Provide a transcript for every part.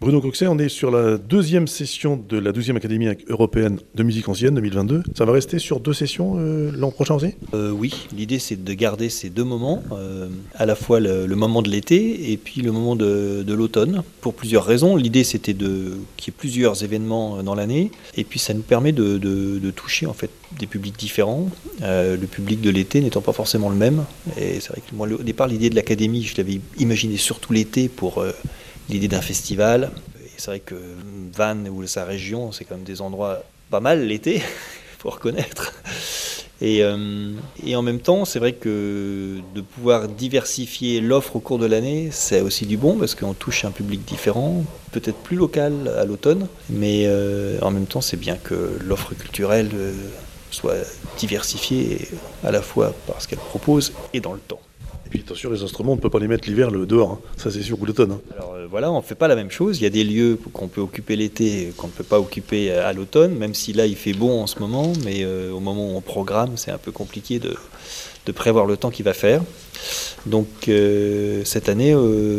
Bruno Coxet, on est sur la deuxième session de la 12e Académie européenne de musique ancienne 2022. Ça va rester sur 2 sessions l'an prochain aussi ? Oui, l'idée c'est de garder ces 2 moments, à la fois le moment de l'été et puis le moment de l'automne, pour plusieurs raisons. L'idée c'était qu'il y ait plusieurs événements dans l'année, et puis ça nous permet de toucher en fait des publics différents, le public de l'été n'étant pas forcément le même. Et c'est vrai que moi au départ l'idée de l'académie, je l'avais imaginé surtout l'été pour l'idée d'un festival. Et c'est vrai que Vannes ou sa région, c'est quand même des endroits pas mal l'été, il faut reconnaître. Et en même temps, c'est vrai que de pouvoir diversifier l'offre au cours de l'année, c'est aussi du bon, parce qu'on touche un public différent, peut-être plus local à l'automne, mais en même temps, c'est bien que l'offre culturelle soit diversifiée à la fois par ce qu'elle propose et dans le temps. Et puis attention, les instruments, on ne peut pas les mettre l'hiver dehors, hein. Ça c'est sûr, ou l'automne. Hein. Alors voilà, on ne fait pas la même chose. Il y a des lieux qu'on peut occuper l'été qu'on ne peut pas occuper à l'automne, même si là il fait bon en ce moment, mais au moment où on programme, c'est un peu compliqué de prévoir le temps qu'il va faire. Donc cette année,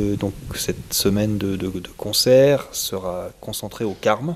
cette semaine de concerts sera concentrée au Carme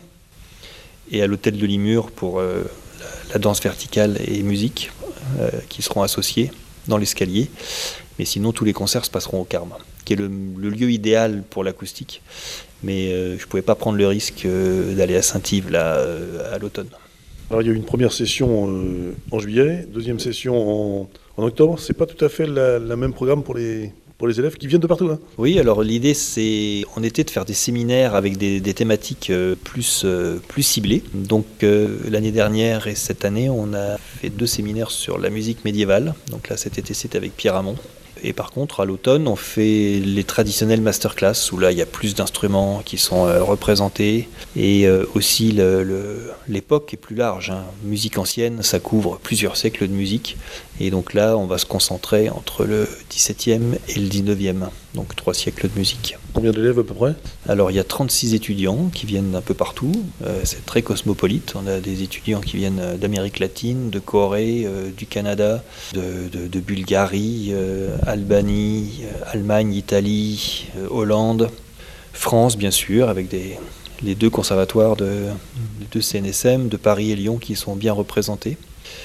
et à l'hôtel de Limur pour la danse verticale et musique qui seront associés dans l'escalier. Mais sinon, tous les concerts se passeront au Carme, qui est le lieu idéal pour l'acoustique. Mais je ne pouvais pas prendre le risque d'aller à Saint-Yves là, à l'automne. Alors il y a eu une première session en juillet, deuxième session en octobre. C'est pas tout à fait la même programme pour les élèves qui viennent de partout. Hein. Oui, alors l'idée c'est en été de faire des séminaires avec des thématiques plus ciblées. Donc l'année dernière et cette année, on a fait 2 séminaires sur la musique médiévale. Donc là cet été c'était avec Pierre Hamon. Et par contre, à l'automne, on fait les traditionnelles masterclass, où là, il y a plus d'instruments qui sont représentés. Et aussi, l'époque est plus large. Hein. Musique ancienne, ça couvre plusieurs siècles de musique. Et donc là, on va se concentrer entre le XVIIe et le XIXe. Donc 3 siècles de musique. Combien d'élèves à peu près ? Alors, il y a 36 étudiants qui viennent d'un peu partout. C'est très cosmopolite. On a des étudiants qui viennent d'Amérique latine, de Corée, du Canada, de Bulgarie, Albanie, Allemagne, Italie, Hollande, France bien sûr, avec les 2 conservatoires les 2 CNSM de Paris et Lyon qui sont bien représentés.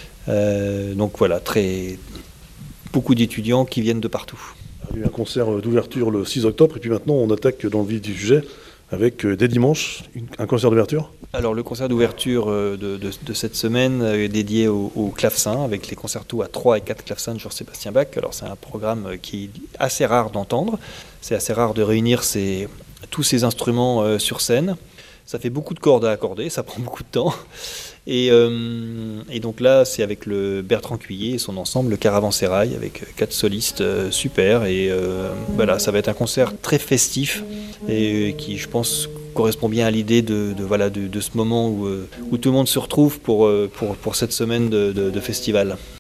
Donc voilà, beaucoup d'étudiants qui viennent de partout. Il y a eu un concert d'ouverture le 6 octobre et puis maintenant on attaque dans le vif du sujet avec dès dimanche un concert d'ouverture. Alors le concert d'ouverture de cette semaine est dédié au clavecin avec les concertos à 3 et 4 clavecins de Georges-Sébastien Bach. Alors c'est un programme qui est assez rare d'entendre, c'est assez rare de réunir tous ces instruments sur scène. Ça fait beaucoup de cordes à accorder, ça prend beaucoup de temps. Et donc là, c'est avec le Bertrand Cuillet et son ensemble, le Caravansérail, avec 4 solistes super. Et voilà, ça va être un concert très festif et qui, je pense, correspond bien à l'idée de ce moment où tout le monde se retrouve pour cette semaine de festival.